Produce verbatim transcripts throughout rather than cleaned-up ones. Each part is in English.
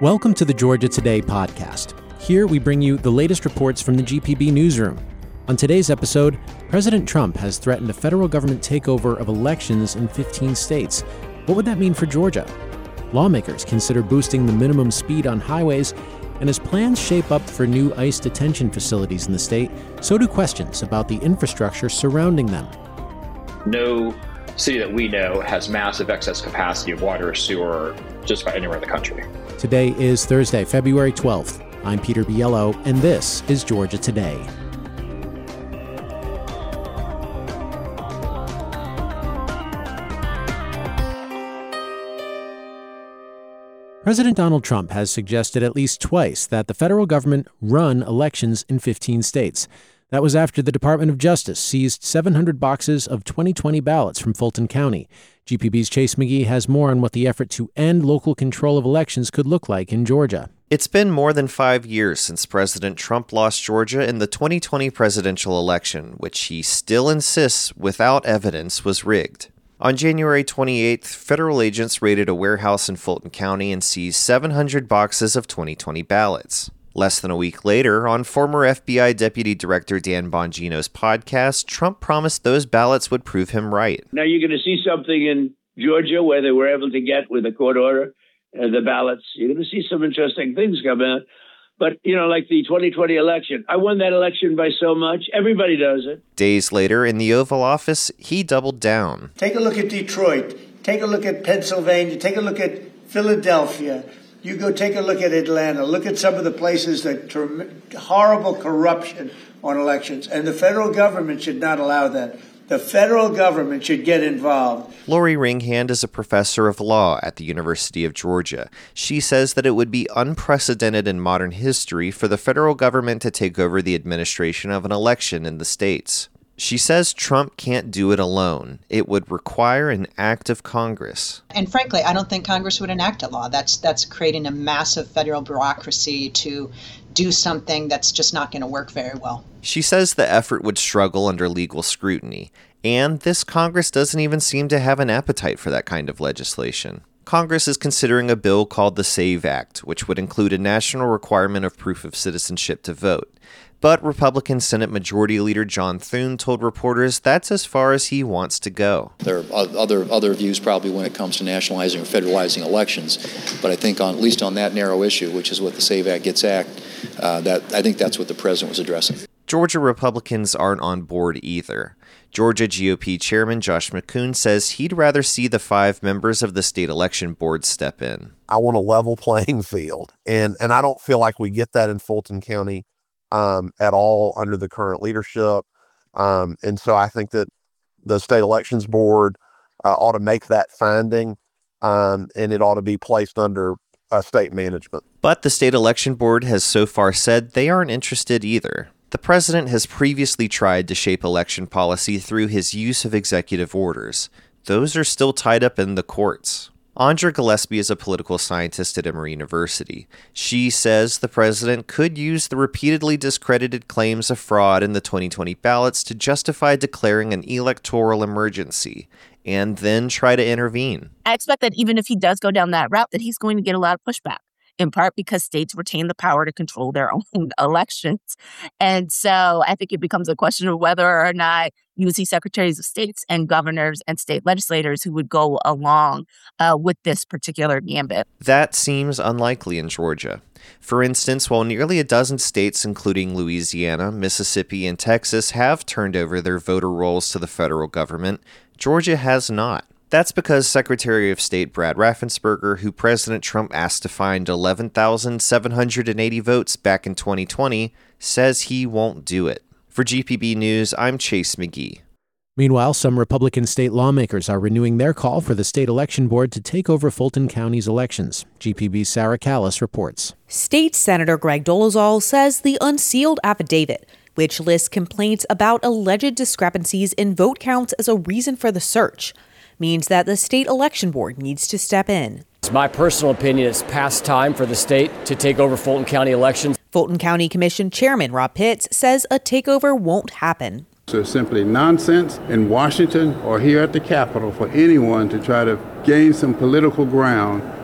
Welcome to the Georgia Today podcast. Here we bring you the latest reports from the G P B newsroom. On today's episode, President Trump has threatened a federal government takeover of elections in fifteen states. What would that mean for Georgia? Lawmakers consider boosting the minimum speed on highways, and as plans shape up for new ICE detention facilities in the state, so do questions about the infrastructure surrounding them. No city that we know has massive excess capacity of water or sewer just about anywhere in the country. Today is Thursday, February twelfth. I'm Peter Biello, and this is Georgia Today. President Donald Trump has suggested at least twice that the federal government run elections in fifteen states. That was after the Department of Justice seized seven hundred boxes of twenty twenty ballots from Fulton County. G P B's Chase McGee has more on what the effort to end local control of elections could look like in Georgia. It's been more than five years since President Trump lost Georgia in the twenty twenty presidential election, which he still insists, without evidence, was rigged. On January twenty-eighth, federal agents raided a warehouse in Fulton County and seized seven hundred boxes of twenty twenty ballots. Less than a week later, on former F B I Deputy Director Dan Bongino's podcast, Trump promised those ballots would prove him right. Now you're going to see something in Georgia where they were able to get, with a court order, uh, the ballots. You're going to see some interesting things come out. But, you know, like the twenty twenty election, I won that election by so much. Everybody does it. Days later, in the Oval Office, he doubled down. Take a look at Detroit. Take a look at Pennsylvania. Take a look at Philadelphia. You go take a look at Atlanta. Look at some of the places that ter- horrible corruption on elections. And the federal government should not allow that. The federal government should get involved. Lori Ringhand is a professor of law at the University of Georgia. She says that it would be unprecedented in modern history for the federal government to take over the administration of an election in the states. She says Trump can't do it alone. It would require an act of Congress. And frankly, I don't think Congress would enact a law. That's that's creating a massive federal bureaucracy to do something that's just not going to work very well. She says the effort would struggle under legal scrutiny, and this Congress doesn't even seem to have an appetite for that kind of legislation. Congress is considering a bill called the SAVE Act, which would include a national requirement of proof of citizenship to vote. But Republican Senate Majority Leader John Thune told reporters that's as far as he wants to go. There are other other views probably when it comes to nationalizing or federalizing elections, but I think on, at least on that narrow issue, which is what the SAVE Act gets at, uh, that I think that's what the president was addressing. Georgia Republicans aren't on board either. Georgia G O P Chairman Josh McKoon says he'd rather see the five members of the state election board step in. I want a level playing field, and and I don't feel like we get that in Fulton County um, at all under the current leadership. Um, and so I think that the state elections board uh, ought to make that finding, um, and it ought to be placed under uh, state management. But the state election board has so far said they aren't interested either. The president has previously tried to shape election policy through his use of executive orders. Those are still tied up in the courts. Andra Gillespie is a political scientist at Emory University. She says the president could use the repeatedly discredited claims of fraud in the twenty twenty ballots to justify declaring an electoral emergency and then try to intervene. I expect that even if he does go down that route, that he's going to get a lot of pushback, in part because states retain the power to control their own elections. And so I think it becomes a question of whether or not you would see secretaries of states and governors and state legislators who would go along uh, with this particular gambit. That seems unlikely in Georgia. For instance, while nearly a dozen states, including Louisiana, Mississippi, and Texas, have turned over their voter rolls to the federal government, Georgia has not. That's because Secretary of State Brad Raffensperger, who President Trump asked to find eleven thousand seven hundred eighty votes back in twenty twenty, says he won't do it. For G P B News, I'm Chase McGee. Meanwhile, some Republican state lawmakers are renewing their call for the state election board to take over Fulton County's elections. G P B's Sarah Callis reports. State Senator Greg Dolezal says the unsealed affidavit, which lists complaints about alleged discrepancies in vote counts as a reason for the search, means that the state election board needs to step in. It's my personal opinion it's past time for the state to take over Fulton County elections. Fulton County Commission Chairman Rob Pitts says a takeover won't happen. So it's simply nonsense in Washington or here at the Capitol for anyone to try to gain some political ground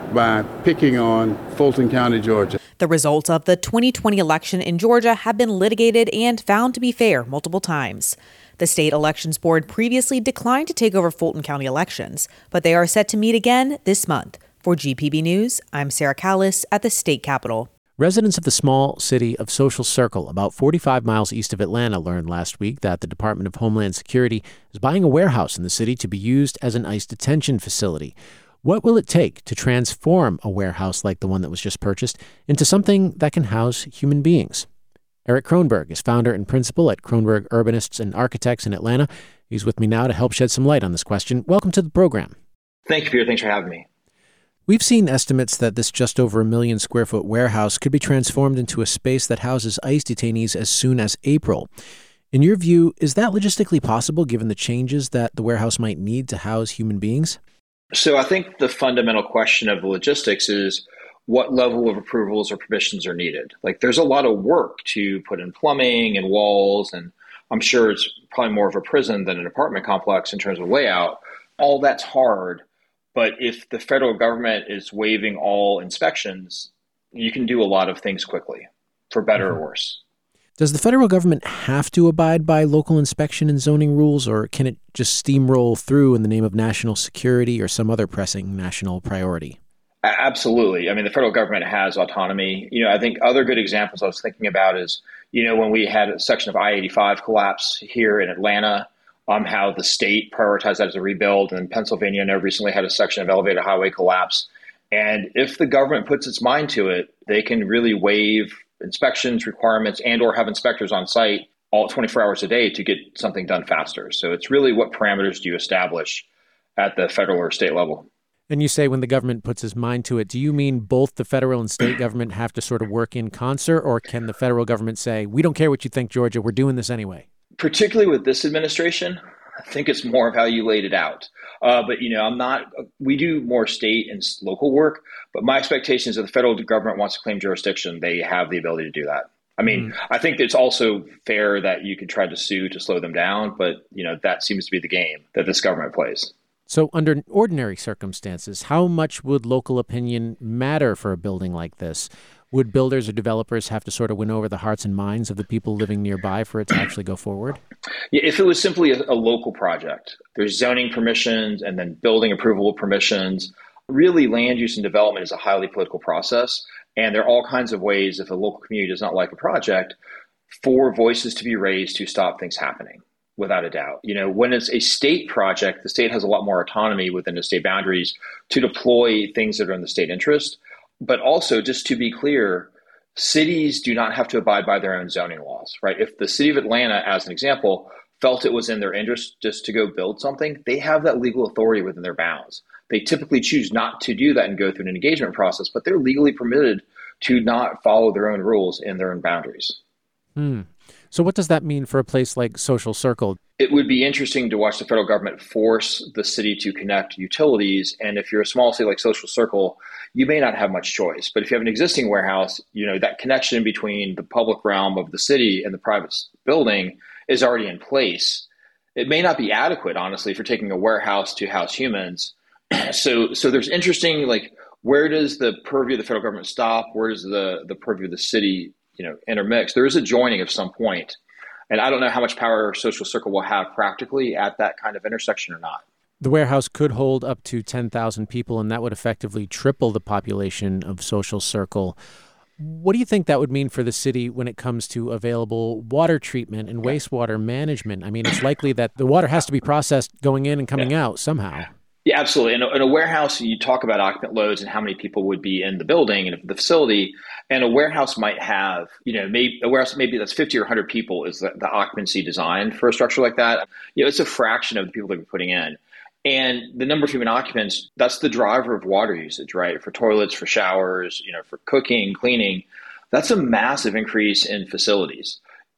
by picking on Fulton County, Georgia. The results of the twenty twenty election in Georgia have been litigated and found to be fair multiple times. The state elections board previously declined to take over Fulton County elections, but they are set to meet again this month. For G P B News, I'm Sarah Callis at the state capitol. Residents of the small city of Social Circle, about forty-five miles east of Atlanta, learned last week that the Department of Homeland Security is buying a warehouse in the city to be used as an ICE detention facility. What will it take to transform a warehouse like the one that was just purchased into something that can house human beings? Eric Kronberg is founder and principal at Kronberg Urbanists and Architects in Atlanta. He's with me now to help shed some light on this question. Welcome to the program. Thank you, Peter. Thanks for having me. We've seen estimates that this just over a million square foot warehouse could be transformed into a space that houses ICE detainees as soon as April. In your view, is that logistically possible given the changes that the warehouse might need to house human beings? So I think the fundamental question of the logistics is what level of approvals or permissions are needed. Like there's a lot of work to put in plumbing and walls, and I'm sure it's probably more of a prison than an apartment complex in terms of layout. All that's hard. But if the federal government is waiving all inspections, you can do a lot of things quickly, for better or worse. Does the federal government have to abide by local inspection and zoning rules, or can it just steamroll through in the name of national security or some other pressing national priority? Absolutely. I mean, the federal government has autonomy. You know, I think other good examples I was thinking about is, you know, when we had a section of I eighty-five collapse here in Atlanta, Um, how the state prioritized that as a rebuild. And Pennsylvania, I know, recently had a section of elevated highway collapse. And if the government puts its mind to it, they can really waive inspections, requirements, and or have inspectors on site all twenty-four hours a day to get something done faster. So it's really what parameters do you establish at the federal or state level. And you say when the government puts its mind to it, do you mean both the federal and state government have to sort of work in concert, or can the federal government say, we don't care what you think, Georgia, we're doing this anyway? Particularly with this administration, I think it's more of how you laid it out. Uh, but, you know, I'm not, we do more state and local work, but my expectation is that the federal government wants to claim jurisdiction. They have the ability to do that. I mean, mm. I think it's also fair that you could try to sue to slow them down, but, you know, that seems to be the game that this government plays. So under ordinary circumstances, how much would local opinion matter for a building like this? Would builders or developers have to sort of win over the hearts and minds of the people living nearby for it to actually go forward? Yeah, if it was simply a, a local project, there's zoning permissions and then building approval permissions. Really, land use and development is a highly political process. And there are all kinds of ways, if a local community does not like a project, for voices to be raised to stop things happening, without a doubt. You know, when it's a state project, the state has a lot more autonomy within the state boundaries to deploy things that are in the state interest. But also, just to be clear, cities do not have to abide by their own zoning laws, right? If the city of Atlanta, as an example, felt it was in their interest just to go build something, they have that legal authority within their bounds. They typically choose not to do that and go through an engagement process, but they're legally permitted to not follow their own rules in their own boundaries. Hmm. So what does that mean for a place like Social Circle? It would be interesting to watch the federal government force the city to connect utilities. And if you're a small city like Social Circle, you may not have much choice. But if you have an existing warehouse, you know, that connection between the public realm of the city and the private building is already in place. It may not be adequate, honestly, for taking a warehouse to house humans. so so there's interesting, like, where does the purview of the federal government stop? Where does the, the purview of the city, you know, intermix? There is a joining of some point. And I don't know how much power Social Circle will have practically at that kind of intersection or not. The warehouse could hold up to ten thousand people, and that would effectively triple the population of Social Circle. What do you think that would mean for the city when it comes to available water treatment and wastewater management? I mean, it's likely that the water has to be processed going in and coming yeah. out somehow. Yeah, absolutely. In a, in a warehouse, you talk about occupant loads and how many people would be in the building and the facility. And a warehouse might have, you know, maybe a warehouse maybe that's fifty or one hundred people is the, the occupancy designed for a structure like that. You know, it's a fraction of the people that we're putting in. And the number of human occupants, that's the driver of water usage, right? For toilets, for showers, you know, for cooking, cleaning. That's a massive increase in facilities.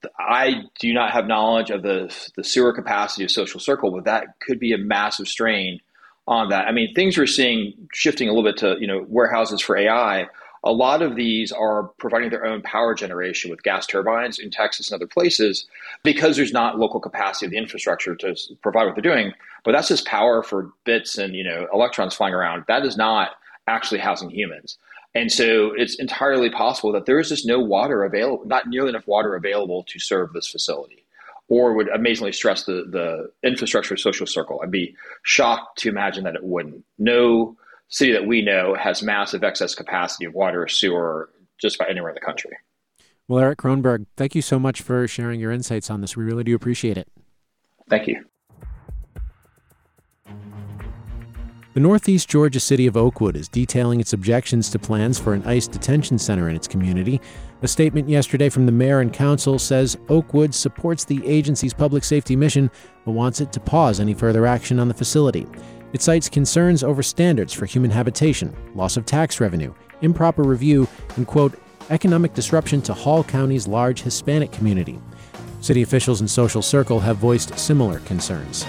I do not have knowledge of the, the sewer capacity of Social Circle, but that could be a massive strain on that. I mean, things we're seeing shifting a little bit to, you know, warehouses for A I. A lot of these are providing their own power generation with gas turbines in Texas and other places because there's not local capacity of the infrastructure to provide what they're doing. But that's just power for bits and, you know, electrons flying around. That is not actually housing humans. And so it's entirely possible that there is just no water available, not nearly enough water available to serve this facility, or would amazingly stress the, the infrastructure social circle. I'd be shocked to imagine that it wouldn't. No city that we know has massive excess capacity of water or sewer just about anywhere in the country. Well, Eric Kronberg, thank you so much for sharing your insights on this. We really do appreciate it. Thank you. The northeast Georgia city of Oakwood is detailing its objections to plans for an ICE detention center in its community. A statement yesterday from the mayor and council says Oakwood supports the agency's public safety mission, but wants it to pause any further action on the facility. It cites concerns over standards for human habitation, loss of tax revenue, improper review, and, quote, economic disruption to Hall County's large Hispanic community. City officials in Social Circle have voiced similar concerns.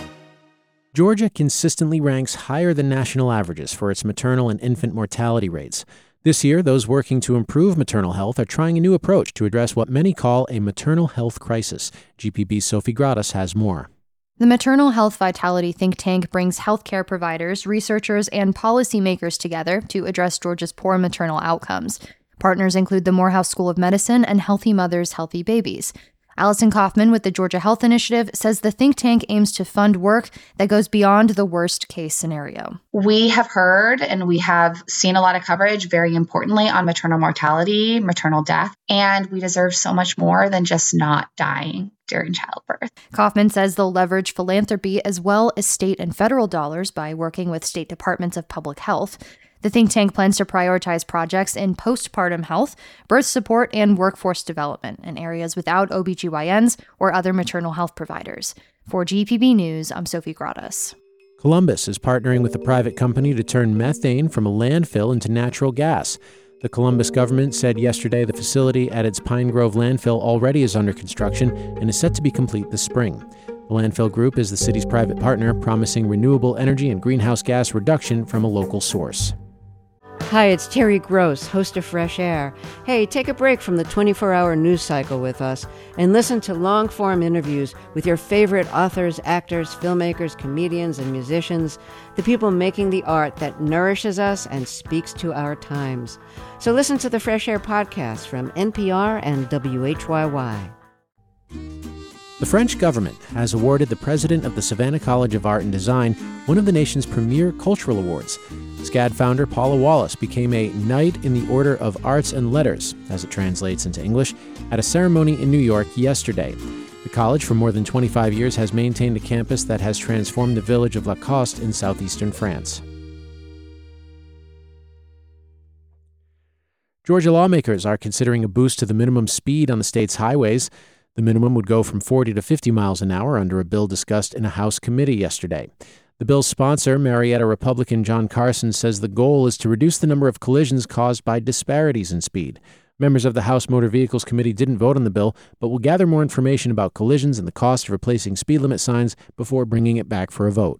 Georgia consistently ranks higher than national averages for its maternal and infant mortality rates. This year, those working to improve maternal health are trying a new approach to address what many call a maternal health crisis. G P B's Sophie Gradas has more. The Maternal Health Vitality think tank brings healthcare providers, researchers, and policymakers together to address Georgia's poor maternal outcomes. Partners include the Morehouse School of Medicine and Healthy Mothers, Healthy Babies. Allison Kaufman with the Georgia Health Initiative says the think tank aims to fund work that goes beyond the worst case scenario. We have heard and we have seen a lot of coverage, very importantly, on maternal mortality, maternal death, and we deserve so much more than just not dying during childbirth. Kaufman says they'll leverage philanthropy as well as state and federal dollars by working with state departments of public health. The think tank plans to prioritize projects in postpartum health, birth support, and workforce development in areas without O B G Y Ns or other maternal health providers. For G P B News, I'm Sophie Gradas. Columbus is partnering with a private company to turn methane from a landfill into natural gas. The Columbus government said yesterday the facility at its Pine Grove landfill already is under construction and is set to be complete this spring. The landfill group is the city's private partner, promising renewable energy and greenhouse gas reduction from a local source. Hi, it's Terry Gross, host of Fresh Air. Hey, take a break from the twenty-four hour news cycle with us and listen to long-form interviews with your favorite authors, actors, filmmakers, comedians, and musicians, the people making the art that nourishes us and speaks to our times. So listen to the Fresh Air podcast from N P R and W H Y Y. The French government has awarded the president of the Savannah College of Art and Design one of the nation's premier cultural awards. SCAD founder Paula Wallace became a Knight in the Order of Arts and Letters, as it translates into English, at a ceremony in New York yesterday. The college, for more than twenty-five years, has maintained a campus that has transformed the village of Lacoste in southeastern France. Georgia lawmakers are considering a boost to the minimum speed on the state's highways. The minimum would go from forty to fifty miles an hour under a bill discussed in a House committee yesterday. The bill's sponsor, Marietta Republican John Carson, says the goal is to reduce the number of collisions caused by disparities in speed. Members of the House Motor Vehicles Committee didn't vote on the bill, but will gather more information about collisions and the cost of replacing speed limit signs before bringing it back for a vote.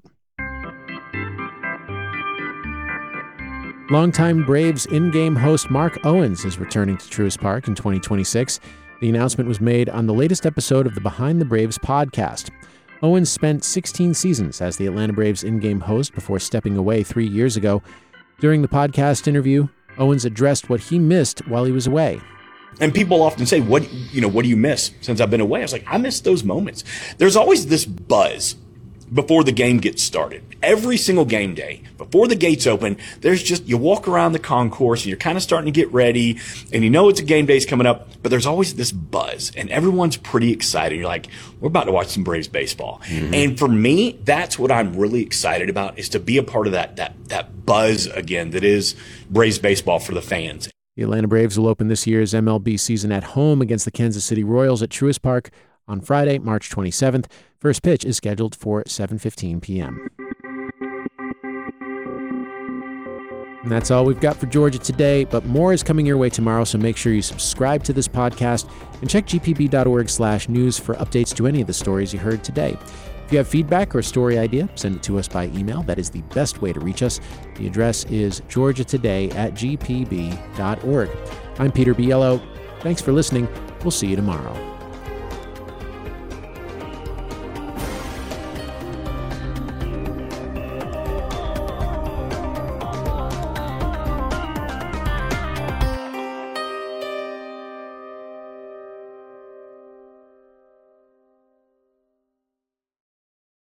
Longtime Braves in-game host Mark Owens is returning to Truist Park in twenty twenty-six. The announcement was made on the latest episode of the Behind the Braves podcast. Owens spent sixteen seasons as the Atlanta Braves in-game host before stepping away three years ago. During the podcast interview, Owens addressed what he missed while he was away. And people often say, "What you know? What do you miss since I've been away?" I was like, "I miss those moments." There's always this buzz before the game gets started. Every single game day, before the gates open, there's just, you walk around the concourse and you're kind of starting to get ready and you know it's a game day's coming up, but there's always this buzz and everyone's pretty excited. You're like, we're about to watch some Braves baseball. Mm-hmm. And for me, that's what I'm really excited about, is to be a part of that, that, that buzz again that is Braves baseball for the fans. The Atlanta Braves will open this year's M L B season at home against the Kansas City Royals at Truist Park on Friday, March twenty-seventh. First pitch is scheduled for seven fifteen p.m. And that's all we've got for Georgia today, but more is coming your way tomorrow, so make sure you subscribe to this podcast and check g p b dot org slash news for updates to any of the stories you heard today. If you have feedback or a story idea, send it to us by email. That is the best way to reach us. The address is georgia today at g p b dot org. I'm Peter Biello. Thanks for listening. We'll see you tomorrow.